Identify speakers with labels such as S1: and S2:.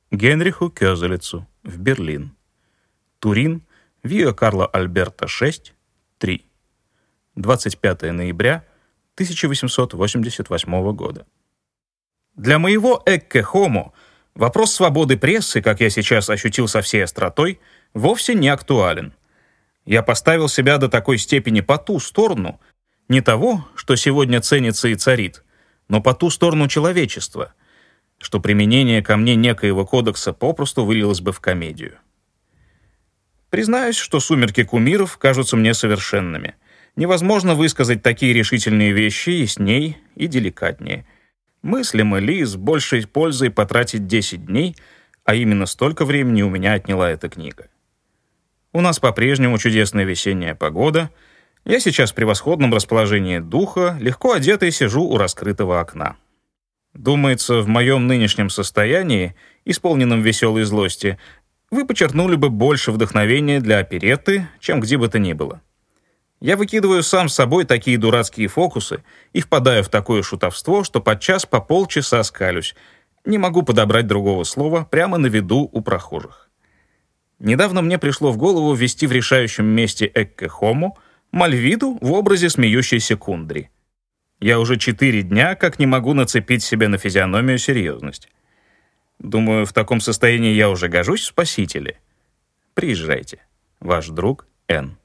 S1: Генриху Кёзелецу в Берлин. Турин, Виа Карла Альберта 6, 3. 25 ноября 1888 года. Для моего «Экке Хомо» вопрос свободы прессы, как я сейчас ощутил со всей остротой, вовсе не актуален. Я поставил себя до такой степени по ту сторону, не того, что сегодня ценится и царит, но по ту сторону человечества, что применение ко мне некоего кодекса попросту вылилось бы в комедию. Признаюсь, что «Сумерки кумиров» кажутся мне совершенными. Невозможно высказать такие решительные вещи ясней и деликатнее. Мыслимо ли с большей пользой потратить 10 дней, а именно столько времени у меня отняла эта книга. У нас по-прежнему чудесная весенняя погода. Я сейчас в превосходном расположении духа, легко одетый сижу у раскрытого окна. Думается, в моем нынешнем состоянии, исполненном веселой злости, вы подчеркнули бы больше вдохновения для оперетты, чем где бы то ни было. Я выкидываю сам с собой такие дурацкие фокусы и впадаю в такое шутовство, что подчас по полчаса скалюсь. Не могу подобрать другого слова прямо на виду у прохожих. Недавно мне пришло в голову ввести в решающем месте «Экке Хомо» Мальвиду в образе смеющейся кундри. Я уже 4 дня как не могу нацепить себе на физиономию серьезность. Думаю, в таком состоянии я уже гожусь в спасителе. Приезжайте. Ваш друг Н.